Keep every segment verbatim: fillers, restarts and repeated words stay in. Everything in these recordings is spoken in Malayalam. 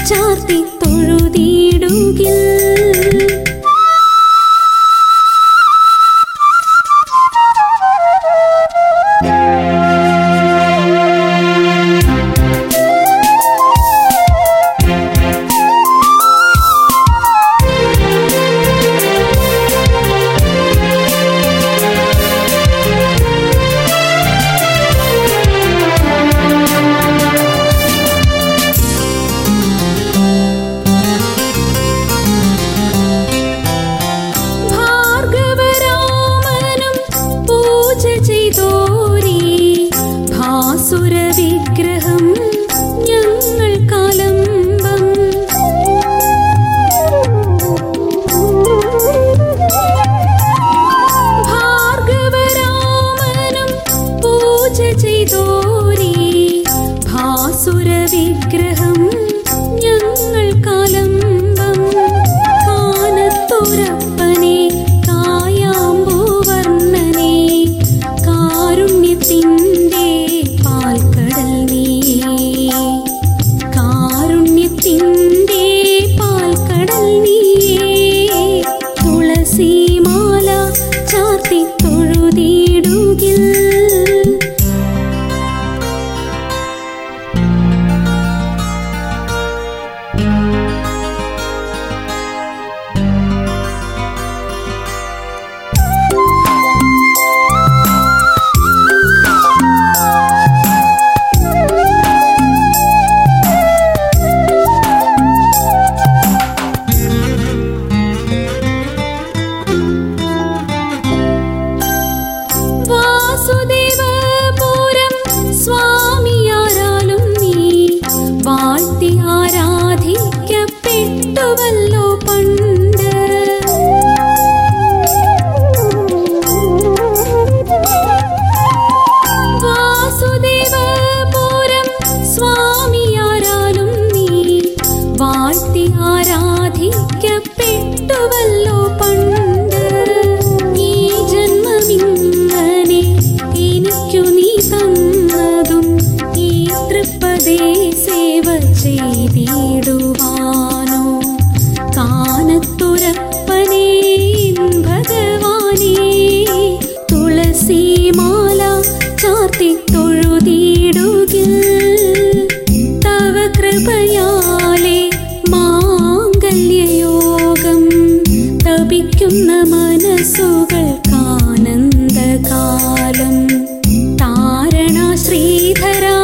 ചാർത്തി തൊഴുതിടുകിൽ. വിഗ്രഹം ഞങ്ങൾ കാലംബം. ഭാർഗവരാമനും പൂജ ചെയ്തോരേ ഭാസുര വിഗ്രഹം ഞങ്ങൾ കാലംബം. കാനത്തുരപ്പനെ കായാമ്പൂവർണ്ണനെ കാരുണ്യത്തിൻ്റെ പാൽക്കടൽ നീയേ, കാരുണ്യത്തിൻ്റെ പാൽക്കടൽ നീയേ. തുളസിമാല ചാർത്തി തൊഴുതിടുകിൽ. വാസുദേവപുരം സ്വാമിയാരാലും നീ വാഴ്ത്തി ആരാധിക്കപ്പെട്ടുവല്ലോ പണ്ട്. വാസുദേവപുരം സ്വാമിയാരാലും നീ വാഴ്ത്തി ആരാധിക്കപ്പെട്ടുവല്ലോ പണ്ട്. ഈ ജന്മമിങ്ങനെ എനിക്കു നീ തന്നതും ഈ തൃപ്പദേ സേവ ചെയ്തിടുവാനോ. കാനത്തുരപ്പനേ ഭഗവാനേ, തുളസിമാല ചാർത്തി തൊഴുതിടുകിൽ. തവ കൃപയാലേ മാംഗല്യയോഗം തപിക്കുന്ന മനസ്സുകൾക്കാനന്ദകാലം. താരണ ശ്രീധരാ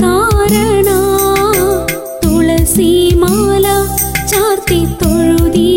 വരകാരണ, തുളസിമാല ചാർത്തി തൊഴുതി